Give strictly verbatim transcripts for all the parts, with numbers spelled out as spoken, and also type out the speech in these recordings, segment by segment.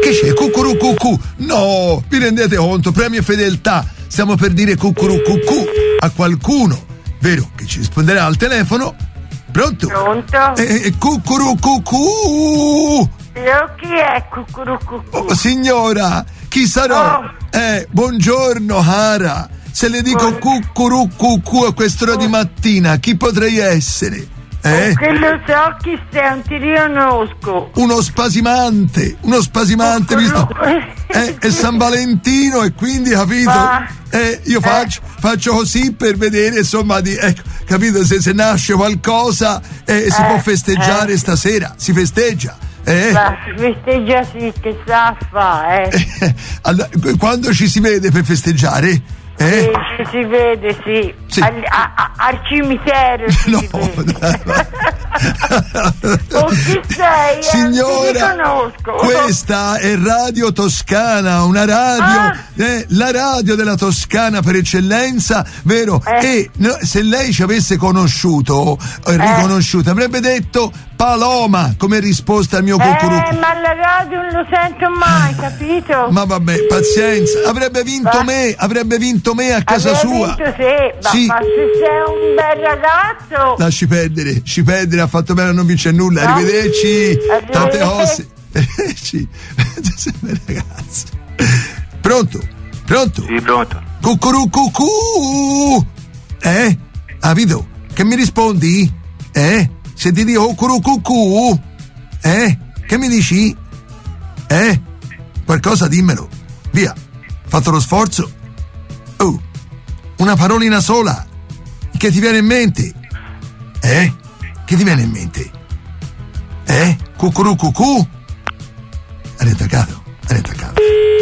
che c'è? Cucurucucù. No, vi rendete conto? Premio fedeltà. Stiamo per dire cucurucucù a qualcuno, vero? Che ci risponderà al telefono. Pronto? Pronto? Eh, eh, cucurucucù. Io chi è cucurucucù? Oh, signora, chi sarò? Oh. Eh, buongiorno Hara. Se le dico cucurucucù a quest'ora di mattina, chi potrei essere? Eh? Oh, che lo so chi sei, non ti riconosco. Uno spasimante, uno spasimante, visto? Eh, è San Valentino e quindi, capito? Ma... Eh, io faccio, eh. faccio così per vedere, insomma, di, ecco, capito? Se, se nasce qualcosa eh, si eh, può festeggiare eh. stasera, si festeggia. Eh? Ma si festeggia sì, che sa fa, eh? eh allora, quando ci si vede per festeggiare? Eh? Sì, ci si vede, sì. sì. Al, a, a, al cimitero si no, vede. Oh, chi sei? Signora, non ti questa è Radio Toscana, una radio, ah. eh, la radio della Toscana per eccellenza, vero? Eh. E no, se lei ci avesse conosciuto, eh, riconosciuto, avrebbe detto Paloma come risposta al mio cucurucù. Eh, ma la radio non lo sento mai, capito? Ma vabbè, pazienza, avrebbe vinto va. me, avrebbe vinto me a casa avrebbe sua. Vinto se, ma, sì. ma se sei un bel ragazzo. Lasci perdere, lasci perdere, ha fatto bene a non vincere nulla. No. Arrivederci, Arrivederci, tante cose. Arrivederci, ragazzi. Pronto? Pronto? Sì, pronto. Cucurucucù. Eh? Capito? Che mi rispondi? Eh? Se ti dico cucurucucù, eh? Che mi dici? Eh? Qualcosa dimmelo. Via. Fatto lo sforzo. Oh, una parolina sola. Che ti viene in mente? Eh? Che ti viene in mente? Eh? Cucurucucù? Hai attaccato? Hai attaccato.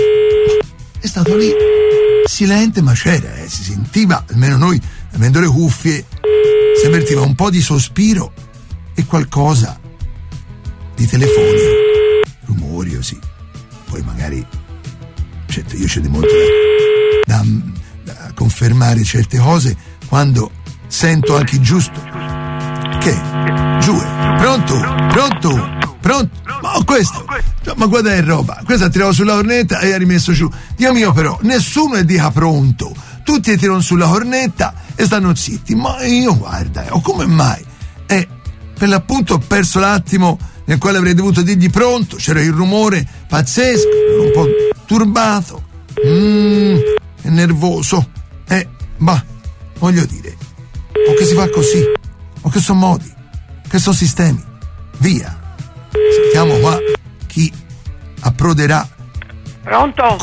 È stato lì. Silente ma c'era, eh? Si sentiva, almeno noi, avendo le cuffie, si avvertiva un po' di sospiro e qualcosa di telefonico, rumori così. Poi magari, certo, io c'è di molto da, da, da confermare certe cose quando sento anche giusto. Che? Giù, pronto? Pronto? Pronto? Ma questo, ma guarda che roba, questa tirava sulla cornetta e ha rimesso giù. Dio mio, però, nessuno è dica pronto. Tutti tirano sulla cornetta e stanno zitti. Ma io guarda, oh, come mai? E per l'appunto ho perso l'attimo nel quale avrei dovuto dirgli pronto. C'era il rumore pazzesco, un po' turbato, mm, è nervoso. Eh, ma voglio dire, o che si fa così, o che sono modi, che sono sistemi. Via. Sentiamo qua chi approderà. Pronto?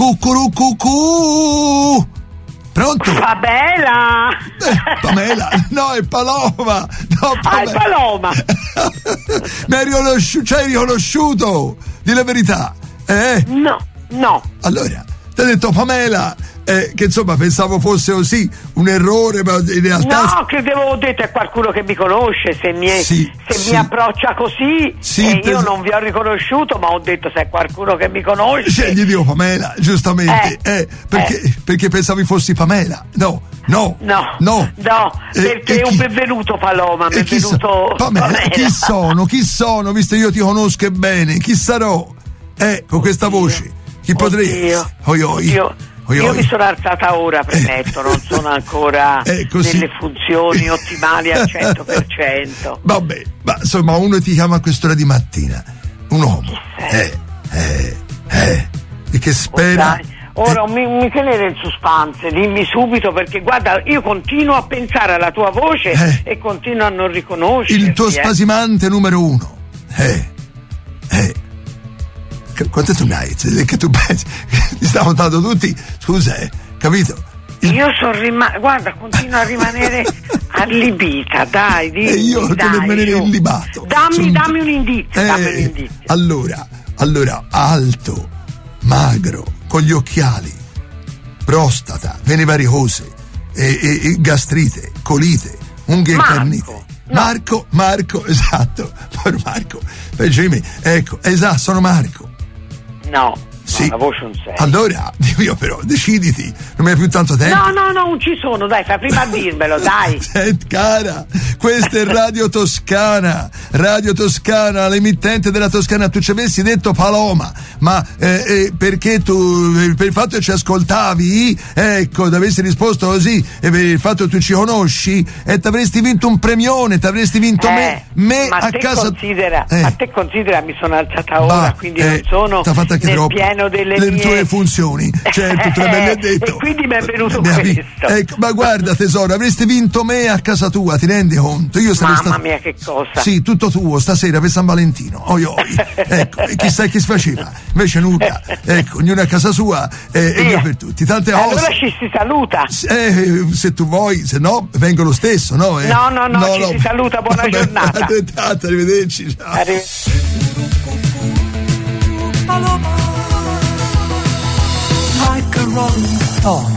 Cucurucucù. Pronto? Pamela! Eh, Pamela, no, è Paloma! No, Pamela. Ah, è Paloma! Mi hai riconosciuto, ci hai riconosciuto! Di la verità, eh? No, no. Allora, ti ho detto Pamela, eh, che insomma pensavo fosse così, un errore, ma in realtà... No, credevo, ho detto, è qualcuno che mi conosce, se mi, è, sì, se sì. mi approccia così, sì, e io pens- non vi ho riconosciuto, ma ho detto se è qualcuno che mi conosce... Cioè, gli dico Pamela, giustamente, eh, eh, perché, eh. perché pensavi fossi Pamela, no, no, no, no, no eh, perché è un chi, benvenuto Paloma, benvenuto so, Pamela, Pamela. Chi sono, chi sono, visto io ti conosco bene, chi sarò, eh, con questa Oddio. voce, chi potrei essere? Oi, oi. Io, oi, io oi. mi sono alzata ora, premetto, non sono ancora eh, nelle funzioni ottimali al cento per cento. Vabbè, ma insomma uno ti chiama a quest'ora di mattina, un uomo, eh, eh, eh, e che spera... Oh, ora eh. mi, mi tenere in suspense, dimmi subito, perché guarda, io continuo a pensare alla tua voce eh. e continuo a non riconoscerti. Il tuo eh. spasimante numero uno. Eh, eh. Quanto tu ne hai? Che tu pensi? Ti sta contando tutti? Scusa, eh, capito? Il... Io sono rimasta, guarda, continuo a rimanere allibita, dai, dimmi, E io dai, devo rimanere io. illibato. Dammi, Sono... dammi un indizio, eh, dammi un indizio. Allora, allora, alto, magro, con gli occhiali, prostata, vene varicose, e, e, e gastrite, colite, unghie Marco. incarnite. No. Marco, Marco, esatto, Marco, peggio di me, ecco, esatto, sono Marco. No. Sì. La voce non sei. Allora, Dio però, deciditi, non hai più tanto tempo. No, no, no, non ci sono, dai, fai prima a dirmelo, dai. Senti, cara, questa è Radio Toscana, Radio Toscana, l'emittente della Toscana. Tu ci avessi detto Paloma, ma eh, eh, perché tu, eh, per il fatto che ci ascoltavi, ecco, ti avessi risposto così, e per il fatto che tu ci conosci, e ti avresti vinto un premione, ti avresti vinto eh, me, me ma a te casa. Considera, eh. Ma te considera, mi sono alzata ora, Bah, quindi eh, non sono t'ha fatto anche nel troppo. pieno delle le mie tue funzioni, certo, te l'abbiamo detto. E quindi mi è venuto Mi ha- questo. Ecco, ma guarda tesoro, avresti vinto me a casa tua, ti rendi conto? Io sarei Mamma stato... mia, che cosa. Sì, tutto tuo stasera per San Valentino. Oi oi. Ecco, e chissà chi si faceva. Invece nulla. Ecco, ognuno a casa sua e, e via per tutti. Tante cose. Allora ci si saluta. Eh, se tu vuoi, se no vengo lo stesso, no? Eh? No, no, no, ci si saluta, buona Vabbè, giornata. Altrettanto, arrivederci. Ciao. Arri- Like a rolling stone.